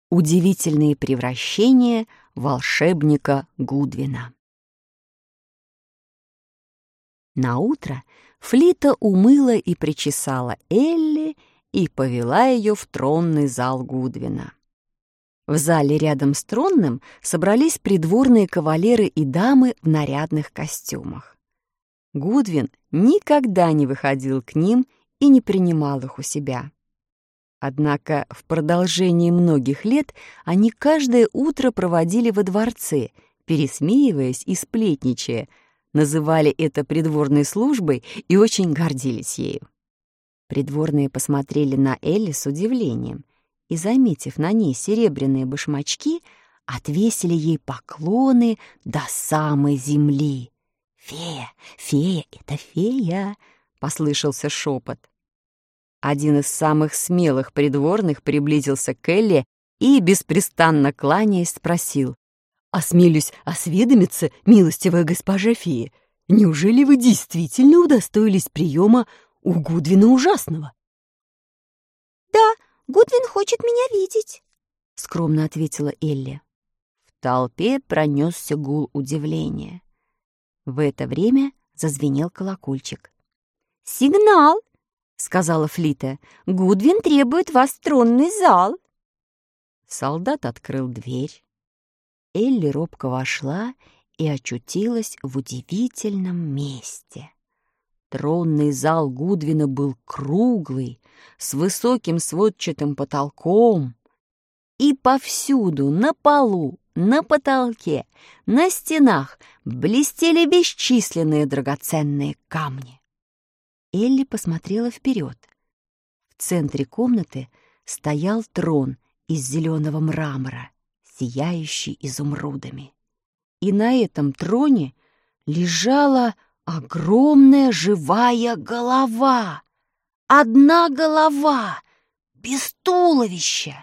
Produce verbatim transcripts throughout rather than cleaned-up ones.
Удивительные превращения волшебника Гудвина. Наутро Флита умыла и причесала Элли и повела ее в тронный зал Гудвина. В зале рядом с тронным собрались придворные кавалеры и дамы в нарядных костюмах. Гудвин никогда не выходил к ним и не принимал их у себя. Однако в продолжении многих лет они каждое утро проводили во дворце, пересмеиваясь и сплетничая, называли это придворной службой и очень гордились ею. Придворные посмотрели на Элли с удивлением и, заметив на ней серебряные башмачки, отвесили ей поклоны до самой земли. «Фея! Фея! Это фея!» — послышался шепот. Один из самых смелых придворных приблизился к Элли и, беспрестанно кланяясь, спросил: «Осмелюсь осведомиться, милостивая госпожа фея, неужели вы действительно удостоились приема у Гудвина Ужасного?» «Да, Гудвин хочет меня видеть», — скромно ответила Элли. В толпе пронесся гул удивления. В это время зазвенел колокольчик. «Сигнал!» — сказала Флита. «Гудвин требует вас в тронный зал». Солдат открыл дверь. Элли робко вошла и очутилась в удивительном месте. Тронный зал Гудвина был круглый, с высоким сводчатым потолком, и повсюду, на полу, на потолке, на стенах блестели бесчисленные драгоценные камни. Элли посмотрела вперед. В центре комнаты стоял трон из зеленого мрамора, сияющий изумрудами. И на этом троне лежала огромная живая голова. Одна голова, без туловища.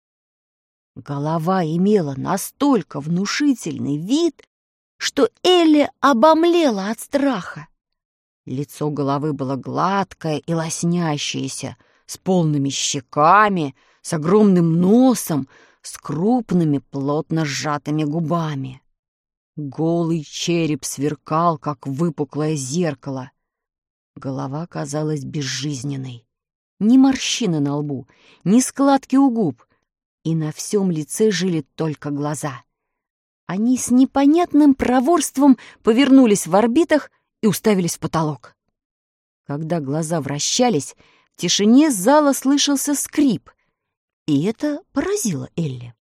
Голова имела настолько внушительный вид, что Элли обомлела от страха. Лицо головы было гладкое и лоснящееся, с полными щеками, с огромным носом, с крупными плотно сжатыми губами. Голый череп сверкал, как выпуклое зеркало. Голова казалась безжизненной. Ни морщины на лбу, ни складки у губ, и на всем лице жили только глаза. Они с непонятным проворством повернулись в орбитах и уставились в потолок. Когда глаза вращались, в тишине зала слышался скрип, и это поразило Элли.